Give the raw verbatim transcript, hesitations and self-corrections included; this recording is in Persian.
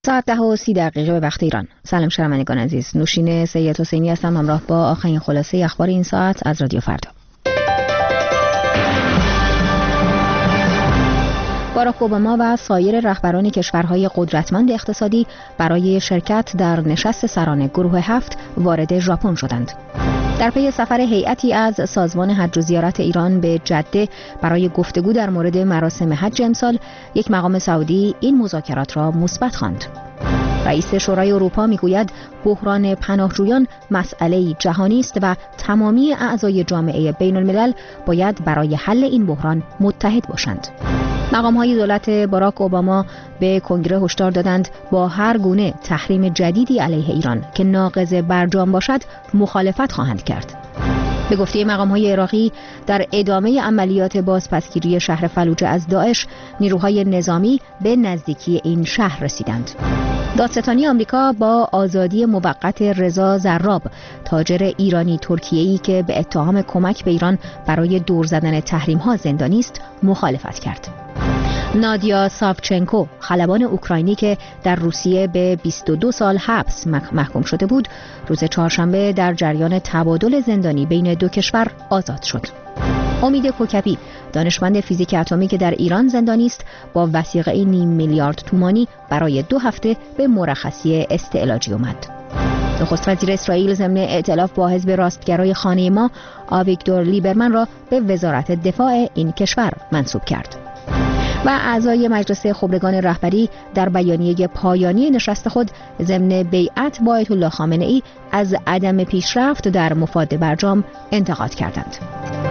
ساعت ده و سی دقیقه به وقت ایران. سلام شنوندگان عزیز، نوشین سید حسینی هستم همراه با آخرین خلاصه اخبار این ساعت از رادیو فردا. باراک اوباما و سایر رهبران کشورهای قدرتمند اقتصادی برای شرکت در نشست سران گروه هفت وارد ژاپن شدند. در پی سفر هیئتی از سازمان حج و زیارت ایران به جده برای گفتگو در مورد مراسم حج امسال، یک مقام سعودی این مذاکرات را مثبت خواند. رئیس شورای اروپا میگوید بحران پناهجویان مسئله جهانی است و تمامی اعضای جامعه بین الملل باید برای حل این بحران متحد باشند. مقام‌های دولت باراک اوباما به کنگره هشدار دادند با هر گونه تحریم جدیدی علیه ایران که ناقض برجام باشد مخالفت خواهند کرد. به گفته مقام‌های عراقی، در ادامه عملیات بازپسگیری شهر فلوجه از داعش، نیروهای نظامی به نزدیکی این شهر رسیدند. دادستانی آمریکا با آزادی موقت رضا زراب، تاجر ایرانی ترکیه‌ای که به اتهام کمک به ایران برای دور زدن تحریم‌ها زندانی است، مخالفت کرد. نادیا ساوچنکو، خلبان اوکراینی که در روسیه به بیست و دو سال حبس محکوم شده بود، روز چهارشنبه در جریان تبادل زندانی بین دو کشور آزاد شد. امید کوکبی، دانشمند فیزیک اتمی که در ایران زندانی است، با وثیقه نیم میلیارد تومانی برای دو هفته به مرخصی استعلاجی آمد. نخست وزیر اسرائیل ضمن ائتلاف با حزب راستگرای خانه ما، آویگدور لیبرمن را به وزارت دفاع این کشور منصوب کرد. و اعضای مجلس خبرگان رهبری در بیانیه پایانی نشست خود ضمن بیعت با آیت الله خامنه‌ای از عدم پیشرفت در مفاد برجام انتقاد کردند.